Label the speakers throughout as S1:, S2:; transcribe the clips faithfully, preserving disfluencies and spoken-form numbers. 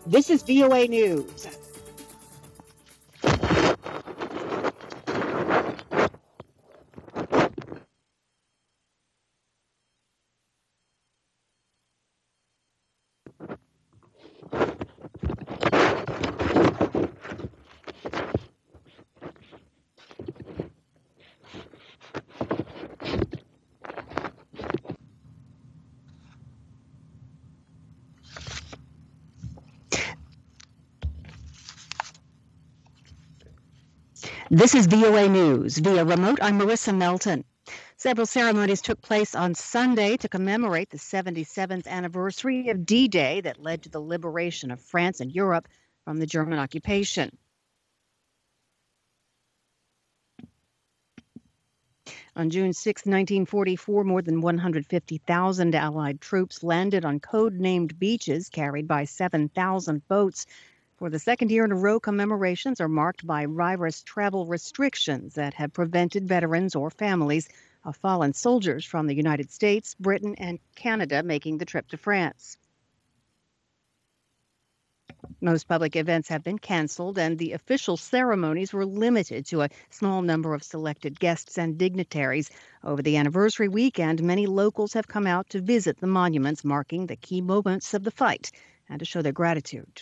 S1: This is V O A News. This is V O A News. Via remote, I'm Marissa Melton. Several ceremonies took place on Sunday to commemorate the seventy-seventh anniversary of D-Day that led to the liberation of France and Europe from the German occupation. On June sixth, nineteen forty-four, more than one hundred fifty thousand Allied troops landed on code-named beaches carried by seven thousand boats. For the second year in a row, commemorations are marked by rigorous travel restrictions that have prevented veterans or families of fallen soldiers from the United States, Britain, and Canada making the trip to France. Most public events have been canceled, and the official ceremonies were limited to a small number of selected guests and dignitaries. Over the anniversary weekend, many locals have come out to visit the monuments marking the key moments of the fight and to show their gratitude.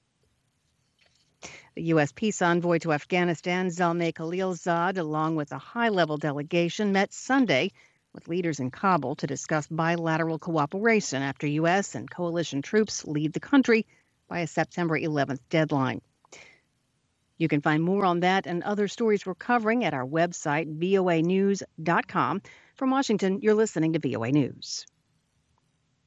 S1: The U S peace envoy to Afghanistan, Zalmay Khalilzad, along with a high-level delegation, met Sunday with leaders in Kabul to discuss bilateral cooperation after U S and coalition troops leave the country by a September eleventh deadline. You can find more on that and other stories we're covering at our website, V O A news dot com. From Washington, you're listening to V O A News.